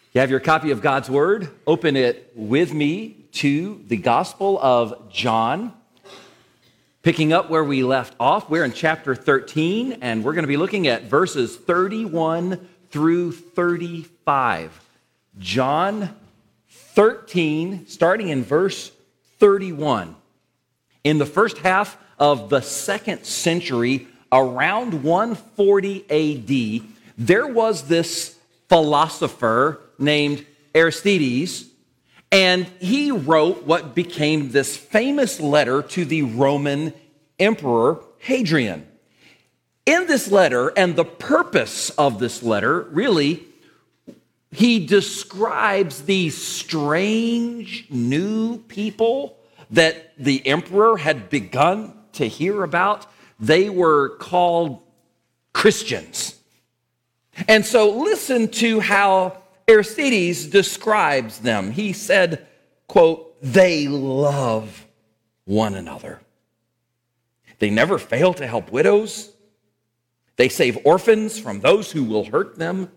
You have your copy of God's Word. Open it with me to the Gospel of John. Picking up where we left off, we're in chapter 13, and we're going to be looking at verses 31 through 35. John 13, starting in verse 31. In the first half of the second century, around 140 AD, there was this philosopher named Aristides, and he wrote what became this famous letter to the Roman Emperor Hadrian. In this letter, and the purpose of this letter, really, he describes these strange new people that the emperor had begun to hear about. They were called Christians. And so listen to how Aristides describes them. He said, quote, "They love one another. They never fail to help widows. They save orphans from those who will hurt them.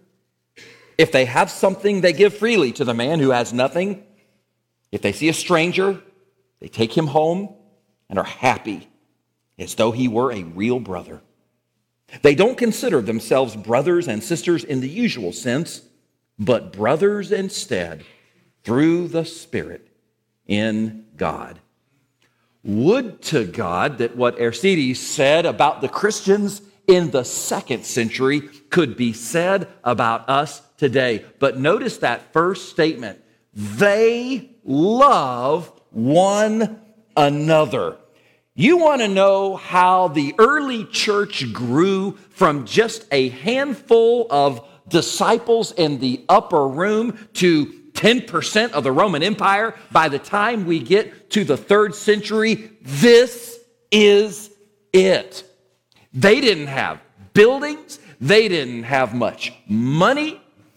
If they have something, they give freely to the man who has nothing. If they see a stranger, they take him home and are happy as though he were a real brother. They don't consider themselves brothers and sisters in the usual sense, but brothers instead through the Spirit in God." Would to God that what Aristides said about the Christians in the second century could be said about us today. But notice that first statement. They love one another. You want to know how the early church grew from just a handful of disciples in the upper room to 10% of the Roman Empire by the time we get to the 3rd century? This is it. They didn't have buildings. They didn't have much money.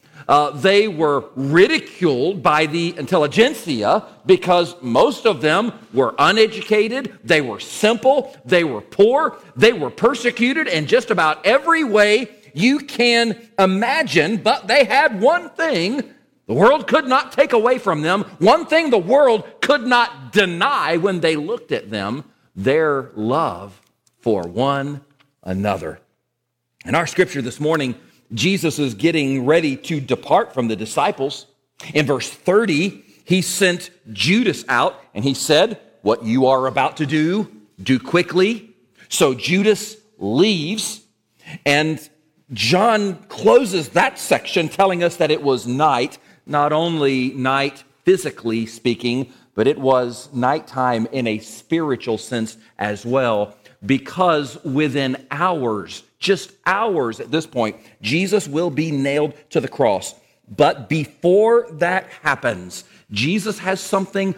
They were ridiculed by the intelligentsia because most of them were uneducated, they were simple, they were poor, they were persecuted in just about every way you can imagine, but they had one thing the world could not take away from them, one thing the world could not deny when they looked at them: their love for one another. In our scripture this morning, Jesus is getting ready to depart from the disciples. In verse 30, he sent Judas out and he said, "What you are about to do quickly." So Judas leaves, and John closes that section telling us that it was night, not only night physically speaking, but it was nighttime in a spiritual sense as well, because within hours, just hours at this point, Jesus will be nailed to the cross. But before that happens, Jesus has something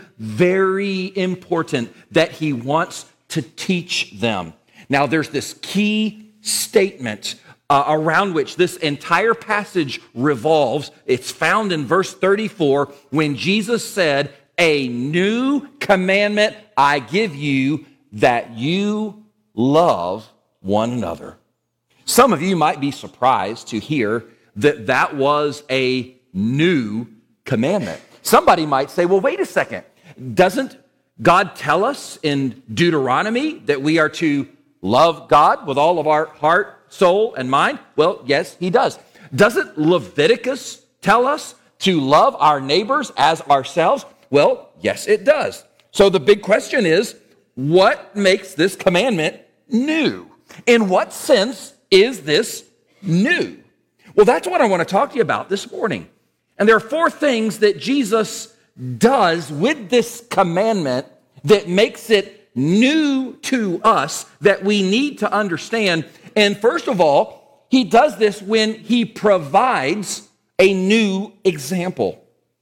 very important that he wants to teach them. Now, there's this key statement around which this entire passage revolves. It's found in verse 34 when Jesus said, "A new commandment I give you, that you love one another." Some of you might be surprised to hear that that was a new commandment. Somebody might say, well, wait a second. Doesn't God tell us in Deuteronomy that we are to love God with all of our heart, soul, and mind? Well, yes, he does. Doesn't Leviticus tell us to love our neighbors as ourselves? Well, yes, it does. So the big question is, what makes this commandment new? In what sense is this new? Well, that's what I want to talk to you about this morning. And there are 4 things that Jesus does with this commandment that makes it new to us that we need to understand. And first of all, he does this when he provides a new example.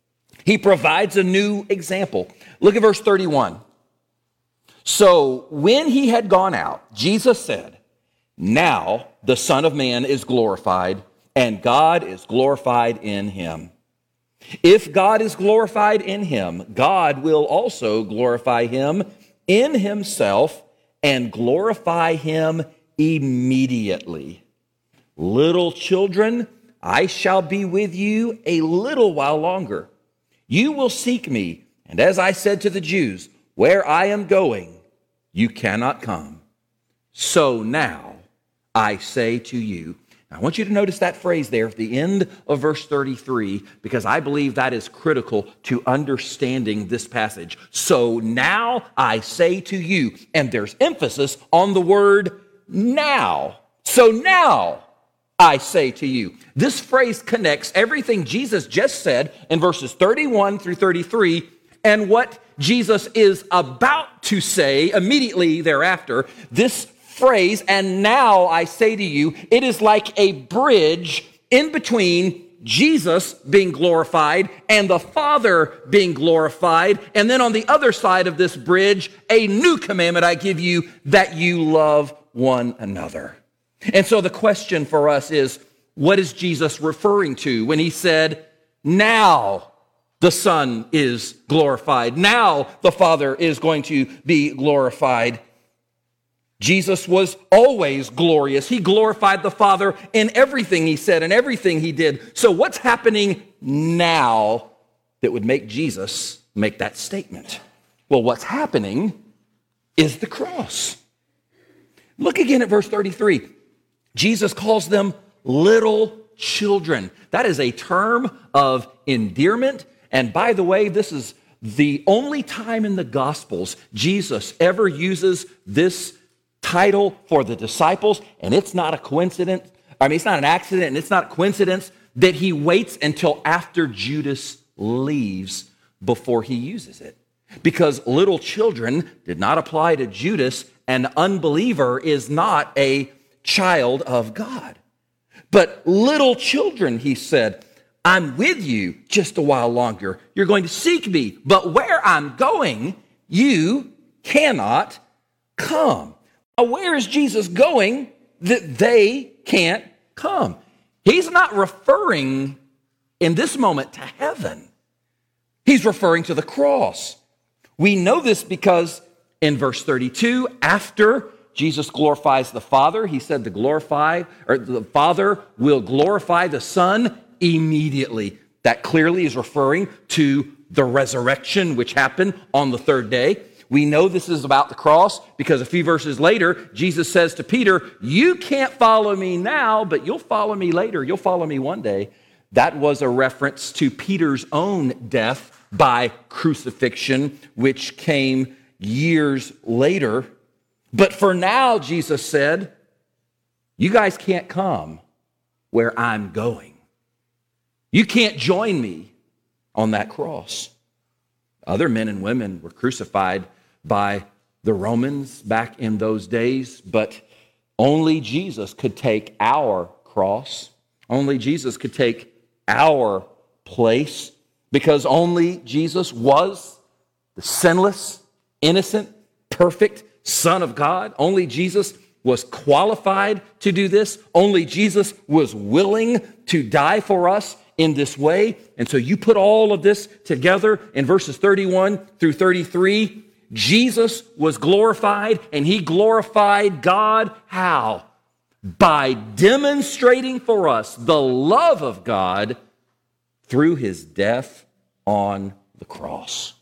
He provides a new example. Look at verse 31. So when he had gone out, Jesus said, "Now the Son of Man is glorified, and God is glorified in him. If God is glorified in him, God will also glorify him in himself and glorify him immediately. Little children, I shall be with you a little while longer. You will seek me, and as I said to the Jews, where I am going, you cannot come. So now I say to you." I want you to notice that phrase there at the end of verse 33, because I believe that is critical to understanding this passage. So now I say to you, and there's emphasis on the word now. So now I say to you. This phrase connects everything Jesus just said in verses 31 through 33 and what Jesus is about to say immediately thereafter. This phrase, "and now I say to you," it is like a bridge in between Jesus being glorified and the Father being glorified. And then on the other side of this bridge, "a new commandment I give you, that you love one another." And so the question for us is, what is Jesus referring to when he said, "Now the Son is glorified. Now the Father is going to be glorified"? Jesus was always glorious. He glorified the Father in everything he said and everything he did. So what's happening now that would make Jesus make that statement? Well, what's happening is the cross. Look again at verse 33. Jesus calls them little children. That is a term of endearment. And by the way, this is the only time in the Gospels Jesus ever uses this title for the disciples. And it's not a coincidence. It's not an accident, and it's not a coincidence that he waits until after Judas leaves before he uses it. Because little children did not apply to Judas. An unbeliever is not a child of God. But little children, he said, "I'm with you just a while longer. You're going to seek me, but where I'm going, you cannot come." Now, where is Jesus going that they can't come? He's not referring in this moment to heaven. He's referring to the cross. We know this because in verse 32, after Jesus glorifies the Father, he said the Father will glorify the Son immediately. That clearly is referring to the resurrection, which happened on the third day. We know this is about the cross because a few verses later, Jesus says to Peter, "You can't follow me now, but you'll follow me later. You'll follow me one day." That was a reference to Peter's own death by crucifixion, which came years later. But for now, Jesus said, "You guys can't come where I'm going. You can't join me on that cross." Other men and women were crucified by the Romans back in those days, but only Jesus could take our cross. Only Jesus could take our place, because only Jesus was the sinless, innocent, perfect Son of God. Only Jesus was qualified to do this. Only Jesus was willing to die for us in this way. And so you put all of this together in verses 31 through 33. Jesus was glorified, and he glorified God how? By demonstrating for us the love of God through his death on the cross.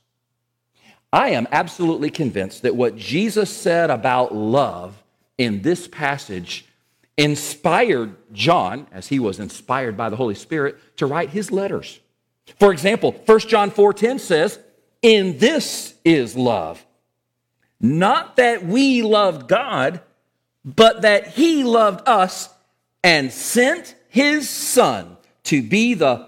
I am absolutely convinced that what Jesus said about love in this passage inspired John, as he was inspired by the Holy Spirit, to write his letters. For example, 1 John 4:10 says, "In this is love, not that we loved God, but that he loved us and sent his Son to be the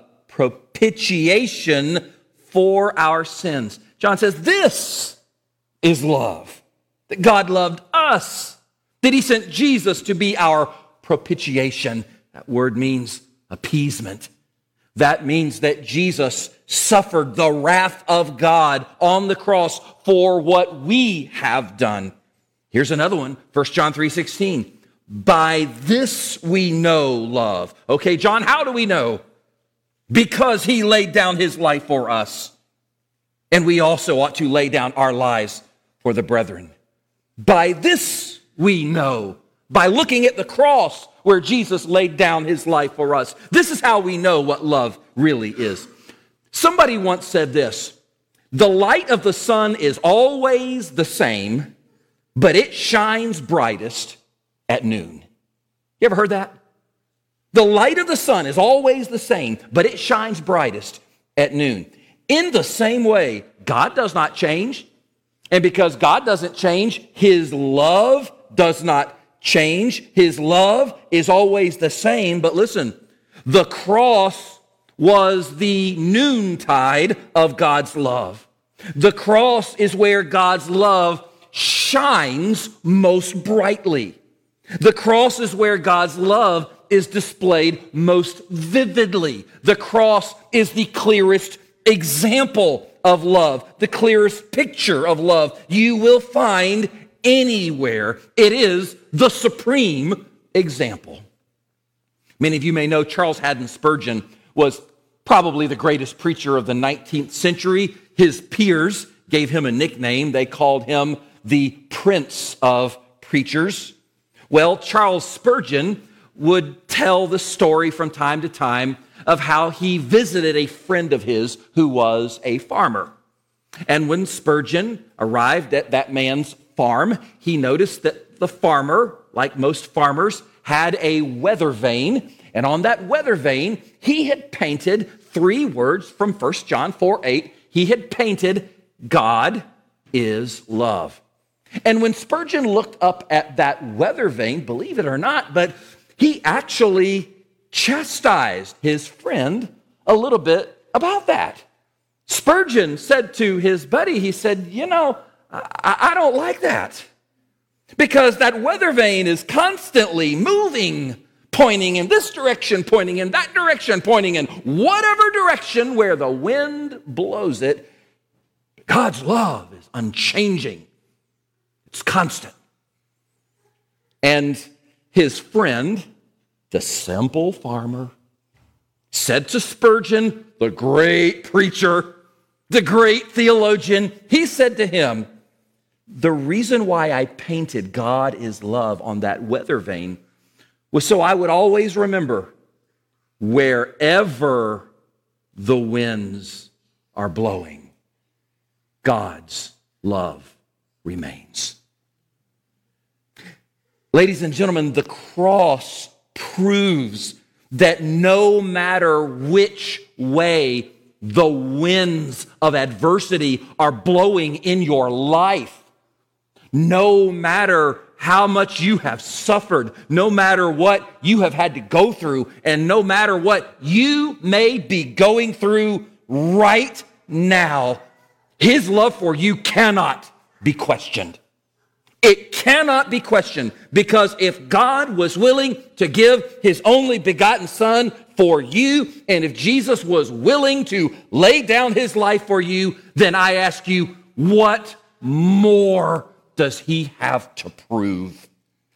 propitiation for our sins." John says, this is love, that God loved us, that he sent Jesus to be our propitiation. That word means appeasement. That means that Jesus suffered the wrath of God on the cross for what we have done. Here's another one, 1 John 3:16. "By this we know love." Okay, John, how do we know? Because he laid down his life for us. And we also ought to lay down our lives for the brethren. By this we know. By looking at the cross, where Jesus laid down his life for us. This is how we know what love really is. Somebody once said this: the light of the sun is always the same, but it shines brightest at noon. You ever heard that? The light of the sun is always the same, but it shines brightest at noon. In the same way, God does not change. And because God doesn't change, his love does not change. His love is always the same. But listen, the cross was the noontide of God's love. The cross is where God's love shines most brightly. The cross is where God's love is displayed most vividly. The cross is the clearest example of love, the clearest picture of love you will find anywhere. It is the supreme example. Many of you may know Charles Haddon Spurgeon was probably the greatest preacher of the 19th century. His peers gave him a nickname. They called him the Prince of Preachers. Well, Charles Spurgeon would tell the story from time to time of how he visited a friend of his who was a farmer. And when Spurgeon arrived at that man's farm, he noticed that the farmer, like most farmers, had a weather vane. And on that weather vane, he had painted 3 words from 1 John 4:8. He had painted, God is love. And when Spurgeon looked up at that weather vane, believe it or not, but he actually chastised his friend a little bit about that. Spurgeon said to his buddy, he said, I don't like that, because that weather vane is constantly moving, pointing in this direction, pointing in that direction, pointing in whatever direction where the wind blows it. God's love is unchanging. It's constant. And his friend, the simple farmer, said to Spurgeon, the great preacher, the great theologian, he said to him, the reason why I painted God is love on that weather vane was so I would always remember, wherever the winds are blowing, God's love remains. Ladies and gentlemen, the cross proves that no matter which way the winds of adversity are blowing in your life, no matter how much you have suffered, no matter what you have had to go through, and no matter what you may be going through right now, his love for you cannot be questioned. It cannot be questioned, because if God was willing to give his only begotten Son for you, and if Jesus was willing to lay down his life for you, then I ask you, what more does he have to prove?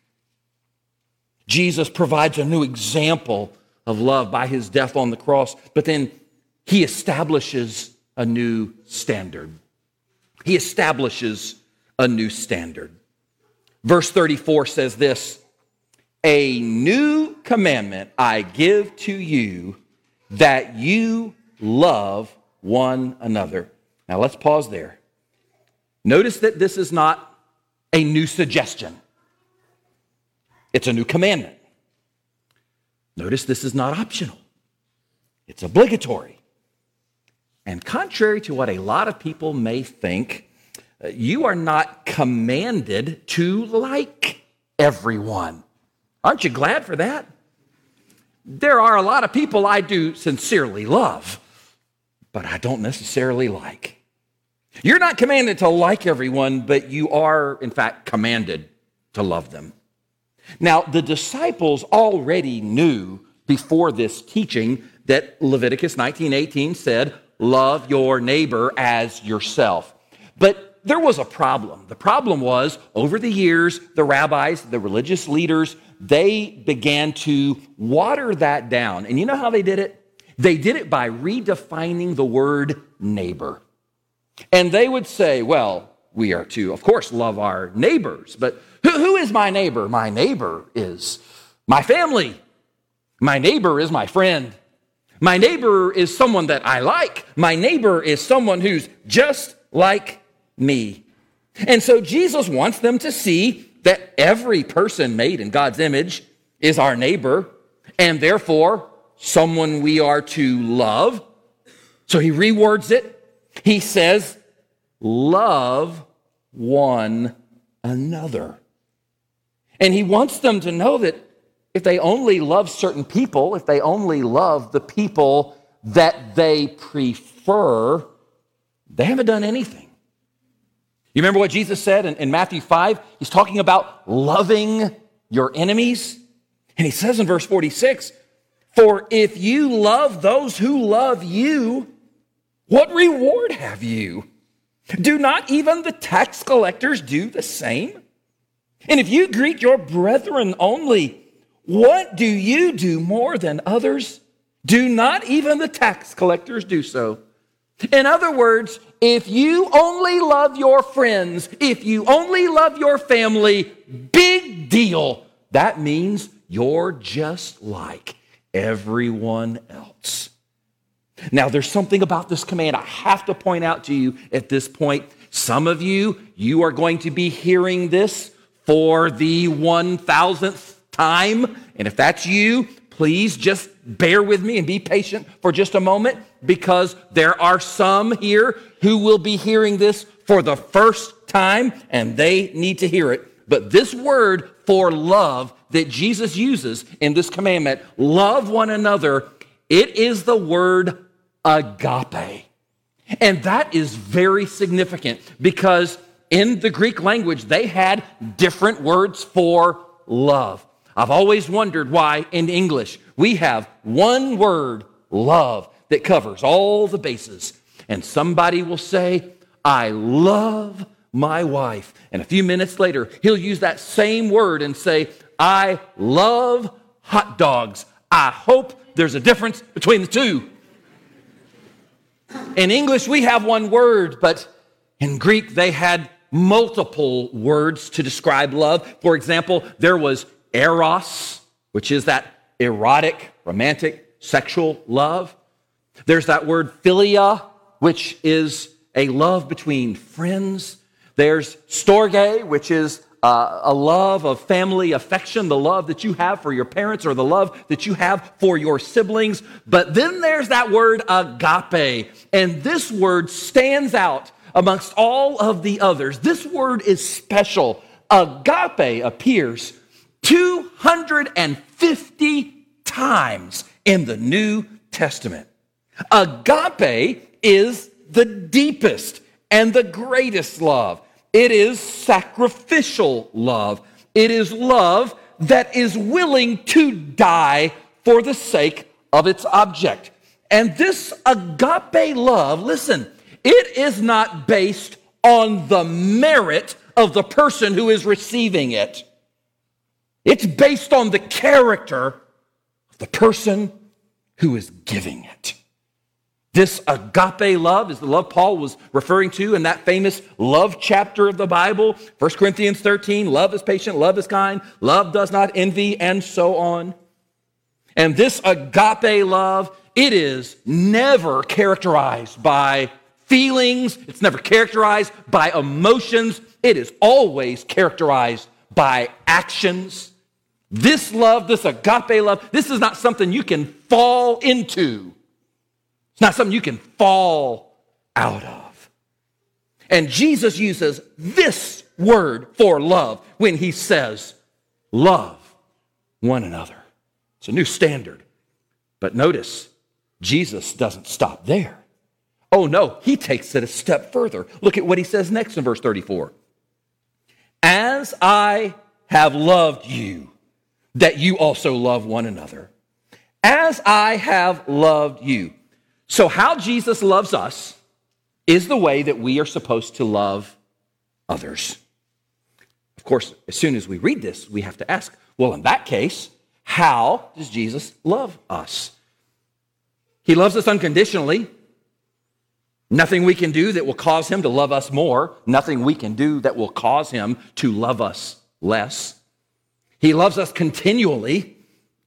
Jesus provides a new example of love by his death on the cross, but then he establishes a new standard. He establishes a new standard. Verse 34 says this, a new commandment I give to you, that you love one another. Now let's pause there. Notice that this is not a new suggestion. It's a new commandment. Notice this is not optional. It's obligatory. And contrary to what a lot of people may think, you are not commanded to like everyone. Aren't you glad for that? There are a lot of people I do sincerely love, but I don't necessarily like. You're not commanded to like everyone, but you are, in fact, commanded to love them. Now, the disciples already knew before this teaching that Leviticus 19:18 said, love your neighbor as yourself. But there was a problem. The problem was, over the years, the rabbis, the religious leaders, they began to water that down. And you know how they did it? They did it by redefining the word neighbor. And they would say, well, we are to, of course, love our neighbors. But who is my neighbor? My neighbor is my family. My neighbor is my friend. My neighbor is someone that I like. My neighbor is someone who's just like me. And so Jesus wants them to see that every person made in God's image is our neighbor, and therefore someone we are to love. So he rewords it. He says, love one another. And he wants them to know that if they only love certain people, if they only love the people that they prefer, they haven't done anything. You remember what Jesus said in Matthew 5? He's talking about loving your enemies. And he says in verse 46, for if you love those who love you, what reward have you? Do not even the tax collectors do the same? And if you greet your brethren only, what do you do more than others? Do not even the tax collectors do so? In other words, if you only love your friends, if you only love your family, big deal. That means you're just like everyone else. Now, there's something about this command I have to point out to you at this point. Some of you are going to be hearing this for the 1,000th time. And if that's you, please just bear with me and be patient for just a moment, because there are some here who will be hearing this for the first time, and they need to hear it. But this word for love that Jesus uses in this commandment, love one another, it is the word agape. And that is very significant because in the Greek language, they had different words for love. I've always wondered why in English we have one word, love, that covers all the bases. And somebody will say, I love my wife. And a few minutes later, he'll use that same word and say, I love hot dogs. I hope there's a difference between the two. In English, we have one word, but in Greek, they had multiple words to describe love. For example, there was eros, which is that erotic, romantic, sexual love. There's that word philia, which is a love between friends. There's storge, which is a love of family affection, the love that you have for your parents or the love that you have for your siblings. But then there's that word agape, and this word stands out amongst all of the others. This word is special. Agape appears 250 times in the New Testament. Agape is the deepest and the greatest love. It is sacrificial love. It is love that is willing to die for the sake of its object. And this agape love, listen, it is not based on the merit of the person who is receiving it. It's based on the character of the person who is giving it. This agape love is the love Paul was referring to in that famous love chapter of the Bible, 1 Corinthians 13, love is patient, love is kind, love does not envy, and so on. And this agape love, it is never characterized by feelings, it's never characterized by emotions, it is always characterized by actions. This love, this agape love, this is not something you can fall into. It's not something you can fall out of. And Jesus uses this word for love when he says, love one another. It's a new standard. But notice, Jesus doesn't stop there. Oh no, he takes it a step further. Look at what he says next in verse 34. As I have loved you, that you also love one another. As I have loved you. So how Jesus loves us is the way that we are supposed to love others. Of course, as soon as we read this, we have to ask, well, in that case, how does Jesus love us? He loves us unconditionally. Nothing we can do that will cause him to love us more. Nothing we can do that will cause him to love us less. He loves us continually.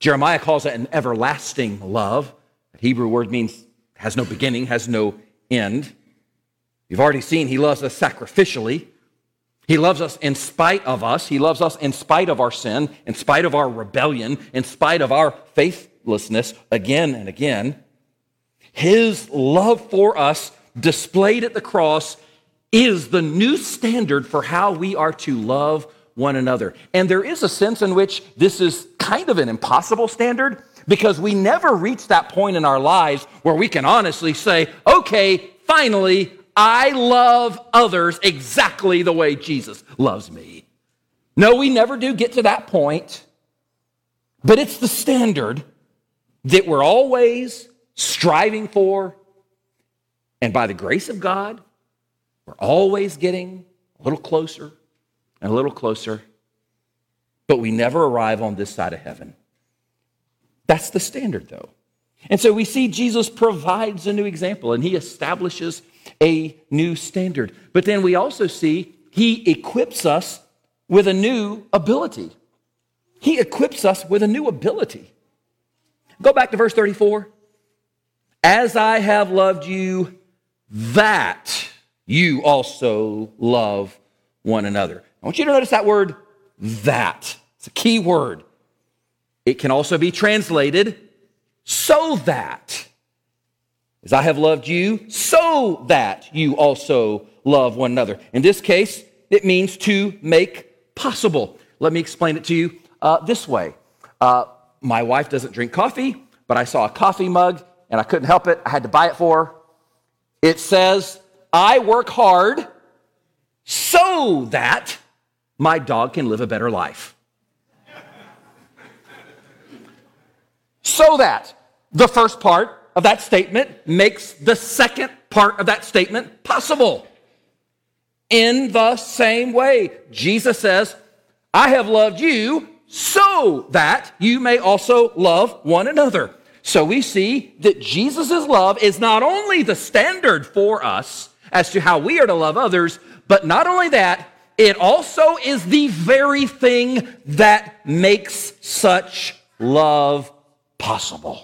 Jeremiah calls it an everlasting love. The Hebrew word means has no beginning, has no end. You've already seen he loves us sacrificially. He loves us in spite of us. He loves us in spite of our sin, in spite of our rebellion, in spite of our faithlessness again and again. His love for us displayed at the cross is the new standard for how we are to love one another. And there is a sense in which this is kind of an impossible standard because we never reach that point in our lives where we can honestly say, okay, finally, I love others exactly the way Jesus loves me. No, we never do get to that point, but it's the standard that we're always striving for, and by the grace of God, we're always getting a little closer and a little closer, but we never arrive on this side of heaven. That's the standard, though. And so we see Jesus provides a new example, and he establishes a new standard. But then we also see he equips us with a new ability. He equips us with a new ability. Go back to verse 34. As I have loved you, that you also love one another. I want you to notice that word, that. It's a key word. It can also be translated, so that. As I have loved you, so that you also love one another. In this case, it means to make possible. Let me explain it to you this way. My wife doesn't drink coffee, but I saw a coffee mug, and I couldn't help it. I had to buy it for her. It says, I work hard so that my dog can live a better life. So that the first part of that statement makes the second part of that statement possible. In the same way, Jesus says, I have loved you so that you may also love one another. So we see that Jesus' love is not only the standard for us as to how we are to love others, but not only that, it also is the very thing that makes such love possible.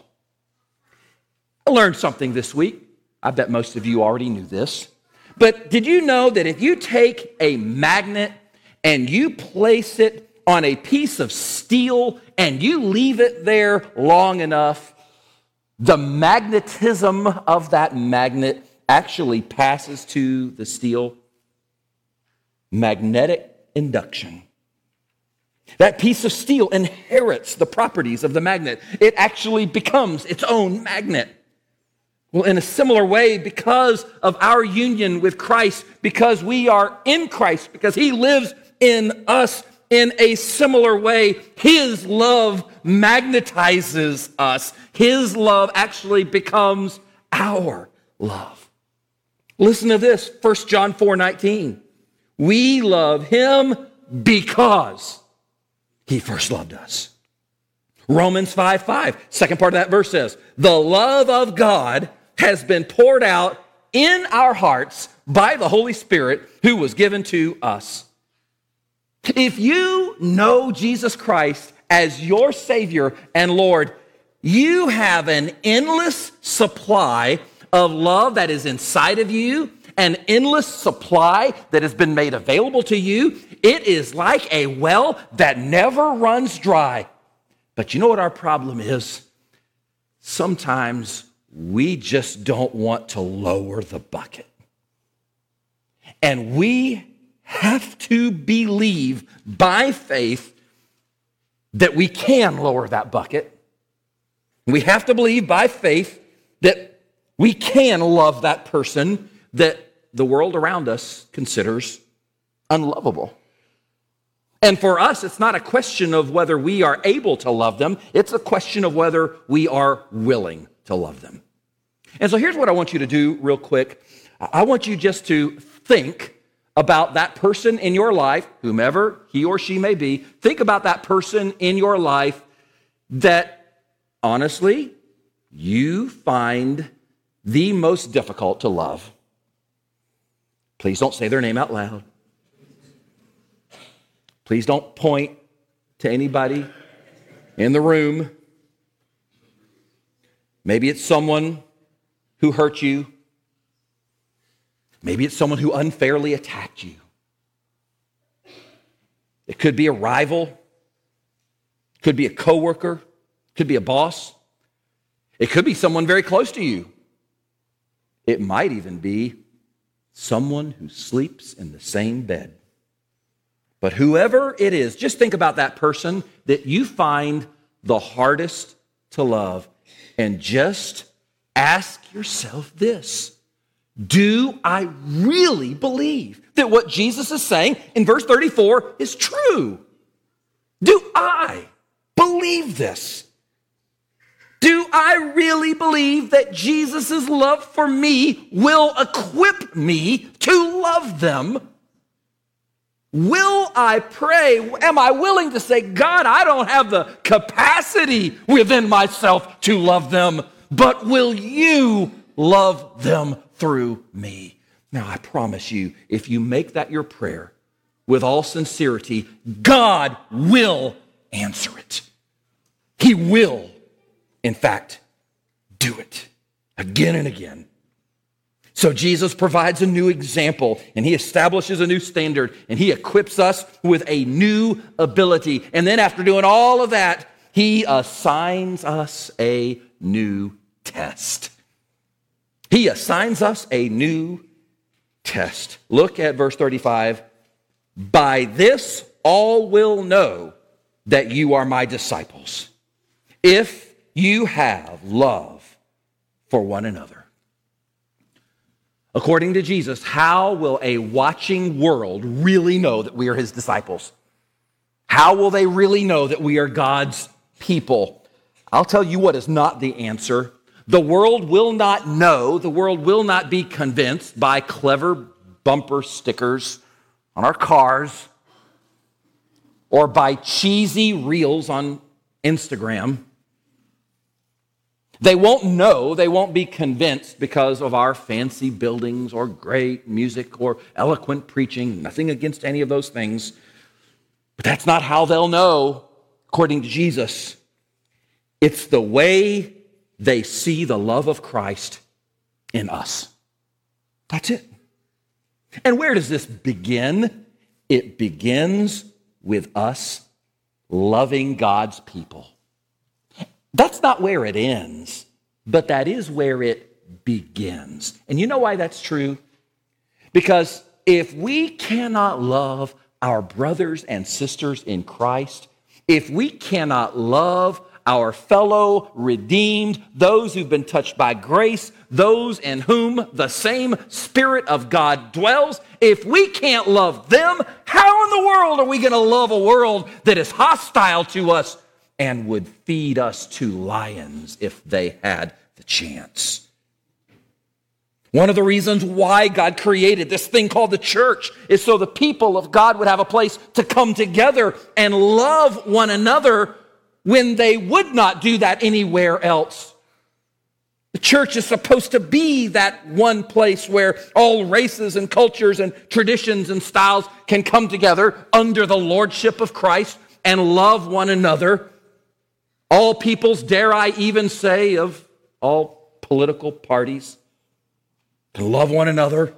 I learned something this week. I bet most of you already knew this. But did you know that if you take a magnet and you place it on a piece of steel and you leave it there long enough, the magnetism of that magnet actually passes to the steel? Magnetic induction. That piece of steel inherits the properties of the magnet. It actually becomes its own magnet. Well, in a similar way, because of our union with Christ, because we are in Christ, because he lives in us in a similar way, his love magnetizes us. His love actually becomes our love. Listen to this, 1 John 4:19. We love him because he first loved us. Romans 5:5, second part of that verse says, the love of God has been poured out in our hearts by the Holy Spirit who was given to us. If you know Jesus Christ as your Savior and Lord, you have an endless supply of love that is inside of you, an endless supply that has been made available to you. It is like a well that never runs dry. But you know what our problem is? Sometimes we just don't want to lower the bucket. And we have to believe by faith that we can lower that bucket. We have to believe by faith that we can love that person that the world around us considers unlovable. And for us, it's not a question of whether we are able to love them. It's a question of whether we are willing to love them. And so here's what I want you to do real quick. I want you just to think about that person in your life, whomever he or she may be. Think about that person in your life that, honestly, you find the most difficult to love. Please don't say their name out loud. Please don't point to anybody in the room. Maybe it's someone who hurt you. Maybe it's someone who unfairly attacked you. It could be a rival. It could be a coworker. It could be a boss. It could be someone very close to you. It might even be someone who sleeps in the same bed. But whoever it is, just think about that person that you find the hardest to love and just ask yourself this. Do I really believe that what Jesus is saying in verse 34 is true? Do I believe this? Do I really believe that Jesus' love for me will equip me to love them? Will I pray? Am I willing to say, God, I don't have the capacity within myself to love them, but will you love them through me? Now, I promise you, if you make that your prayer with all sincerity, God will answer it. He will, in fact, do it again and again. So Jesus provides a new example, and he establishes a new standard, and he equips us with a new ability. And then after doing all of that, he assigns us a new test. He assigns us a new test. Look at verse 35. By this all will know that you are my disciples, if you have love for one another. According to Jesus, how will a watching world really know that we are his disciples? How will they really know that we are God's people? I'll tell you what is not the answer. The world will not know, the world will not be convinced by clever bumper stickers on our cars or by cheesy reels on Instagram. They won't know, they won't be convinced because of our fancy buildings or great music or eloquent preaching. Nothing against any of those things. But that's not how they'll know, according to Jesus. It's the way they see the love of Christ in us. That's it. And where does this begin? It begins with us loving God's people. That's not where it ends, but that is where it begins. And you know why that's true? Because if we cannot love our brothers and sisters in Christ, if we cannot love our fellow redeemed, those who've been touched by grace, those in whom the same Spirit of God dwells, if we can't love them, how in the world are we going to love a world that is hostile to us and would feed us to lions if they had the chance? One of the reasons why God created this thing called the church is so the people of God would have a place to come together and love one another when they would not do that anywhere else. The church is supposed to be that one place where all races and cultures and traditions and styles can come together under the lordship of Christ and love one another. All peoples, dare I even say, of all political parties, can love one another.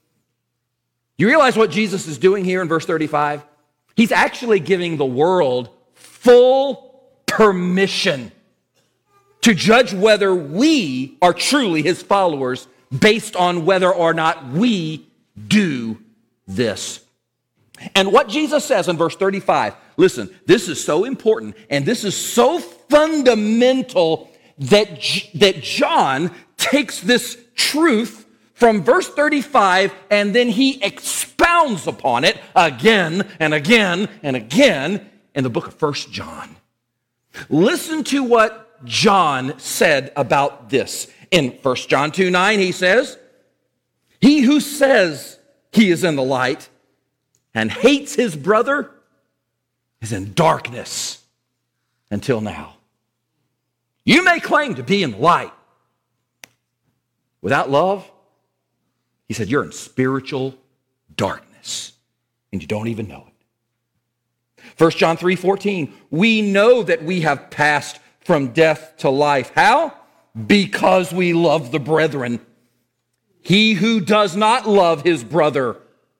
You realize what Jesus is doing here in verse 35? He's actually giving the world full permission to judge whether we are truly his followers based on whether or not we do this. And what Jesus says in verse 35, listen, this is so important and this is so fundamental that John takes this truth from verse 35 and then he expounds upon it again and again and again in the book of 1 John. Listen to what John said about this. In 1 John 2:9, he says, he who says he is in the light and hates his brother is in darkness until now. You may claim to be in the light. Without love, he said, you're in spiritual darkness and you don't even know it. 1 John 3:14, we know that we have passed from death to life. How? because we love the brethren. He who does not love his brother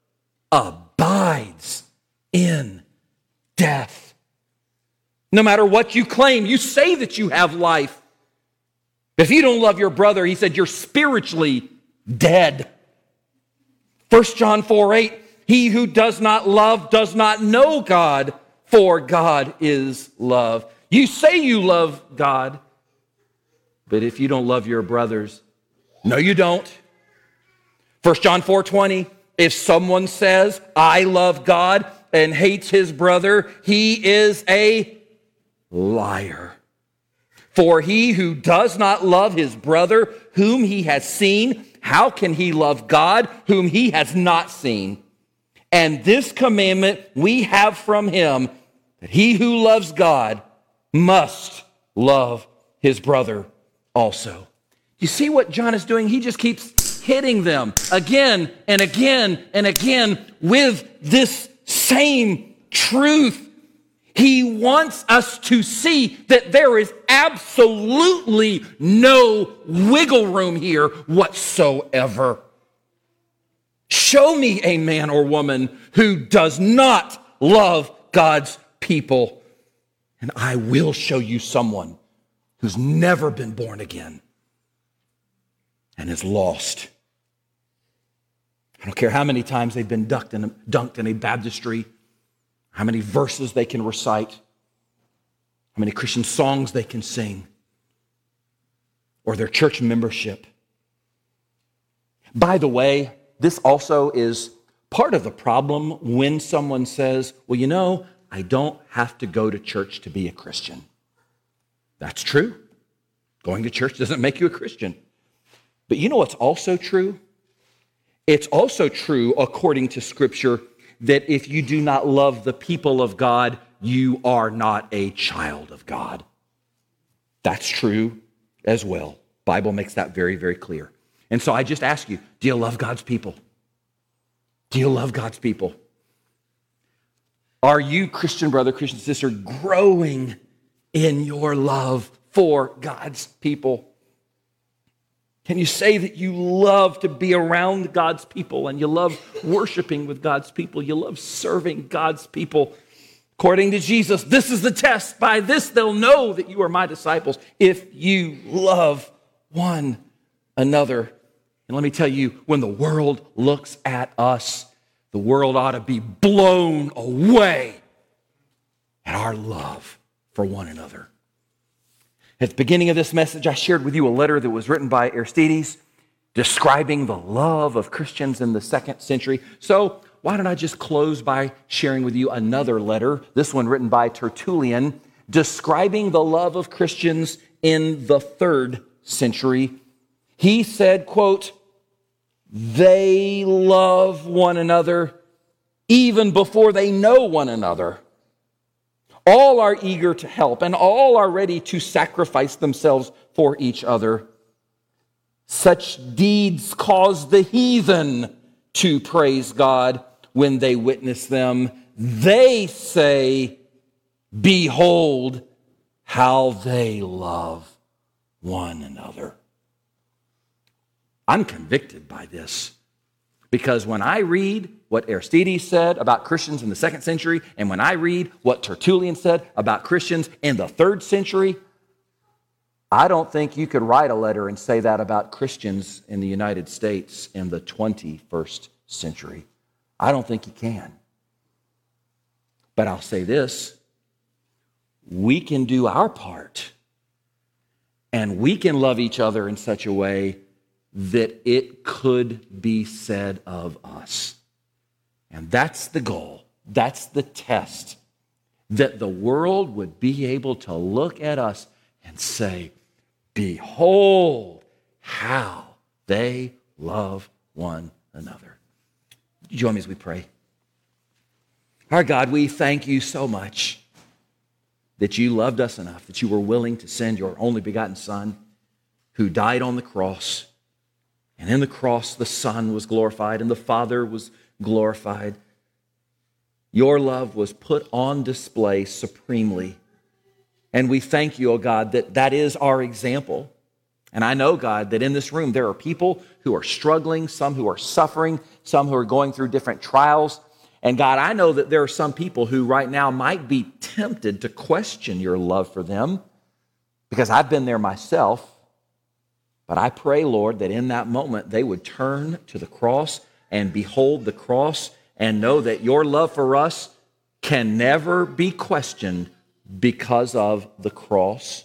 abides in death. No matter what you claim, you say that you have life. If you don't love your brother, he said, you're spiritually dead. 1 John 4:8, he who does not love does not know God, for God is love. You say you love God, but if you don't love your brothers, no, you don't. 1 John 4:20, if someone says, I love God and hates his brother, he is a liar. For he who does not love his brother whom he has seen, how can he love God whom he has not seen? And this commandment we have from him, that he who loves God must love his brother also. You see what John is doing? He just keeps hitting them again and again and again with this same truth. He wants us to see that there is absolutely no wiggle room here whatsoever. Show me a man or woman who does not love God's people, and I will show you someone who's never been born again and is lost. I don't care how many times they've been dunked in a baptistry, how many verses they can recite, how many Christian songs they can sing, or their church membership. By the way, this also is part of the problem when someone says, well, you know, I don't have to go to church to be a Christian. That's true. Going to church doesn't make you a Christian. But you know what's also true? It's also true, according to Scripture, that if you do not love the people of God, you are not a child of God. That's true as well. The Bible makes that very, very clear. And so I just ask you, do you love God's people? Do you love God's people? Are you, Christian brother, Christian sister, growing in your love for God's people? Can you say that you love to be around God's people and you love worshiping with God's people? You love serving God's people? According to Jesus, this is the test. By this they'll know that you are my disciples, if you love one another. And let me tell you, when the world looks at us, the world ought to be blown away at our love for one another. At the beginning of this message, I shared with you a letter that was written by Aristides describing the love of Christians in the 2nd century. So why don't I just close by sharing with you another letter, this one written by Tertullian, describing the love of Christians in the 3rd century. He said, quote, they love one another even before they know one another. All are eager to help, and all are ready to sacrifice themselves for each other. Such deeds cause the heathen to praise God when they witness them. They say, behold, how they love one another. I'm convicted by this because when I read what Aristides said about Christians in the 2nd century, and when I read what Tertullian said about Christians in the 3rd century, I don't think you could write a letter and say that about Christians in the United States in the 21st century. I don't think you can. But I'll say this, we can do our part, and we can love each other in such a way that it could be said of us. And that's the goal. That's the test. That the world would be able to look at us and say, behold how they love one another. Join me as we pray. Our God, we thank you so much that you loved us enough, that you were willing to send your only begotten Son who died on the cross. And in the cross, the Son was glorified and the Father was glorified. Your love was put on display supremely. And we thank you, O God, that that is our example. And I know, God, that in this room there are people who are struggling, some who are suffering, some who are going through different trials. And God, I know that there are some people who right now might be tempted to question your love for them, because I've been there myself. But I pray, Lord, that in that moment they would turn to the cross and behold the cross and know that your love for us can never be questioned because of the cross.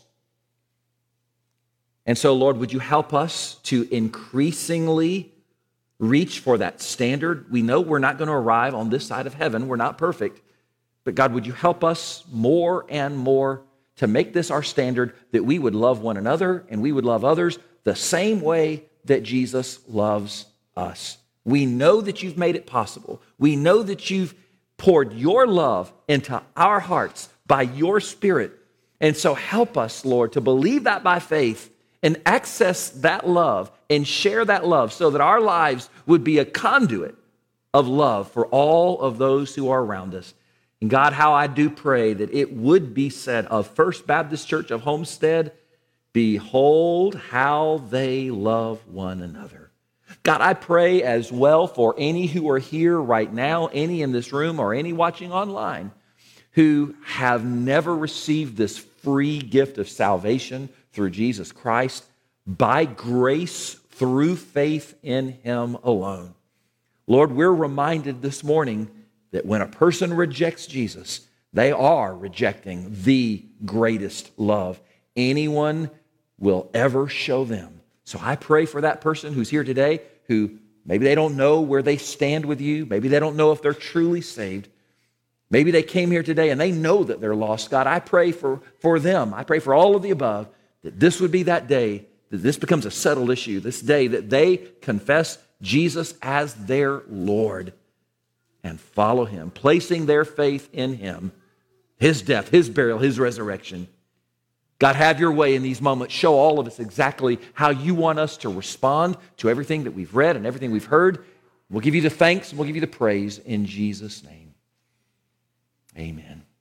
And so, Lord, would you help us to increasingly reach for that standard? We know we're not going to arrive on this side of heaven. We're not perfect. But God, would you help us more and more to make this our standard, that we would love one another and we would love others the same way that Jesus loves us. We know that you've made it possible. We know that you've poured your love into our hearts by your Spirit. And so help us, Lord, to believe that by faith and access that love and share that love so that our lives would be a conduit of love for all of those who are around us. And God, how I do pray that it would be said of First Baptist Church of Homestead, behold how they love one another. God, I pray as well for any who are here right now, any in this room or any watching online, who have never received this free gift of salvation through Jesus Christ, by grace through faith in him alone. Lord, we're reminded this morning that when a person rejects Jesus, they are rejecting the greatest love anyone will ever show them. So I pray for that person who's here today, who maybe they don't know where they stand with you. Maybe they don't know if they're truly saved. Maybe they came here today and they know that they're lost. God, I pray for them. I pray for all of the above, that this would be that day, that this becomes a settled issue, this day that they confess Jesus as their Lord and follow him, placing their faith in him, his death, his burial, his resurrection. God, have your way in these moments. Show all of us exactly how you want us to respond to everything that we've read and everything we've heard. We'll give you the thanks and we'll give you the praise in Jesus' name. Amen.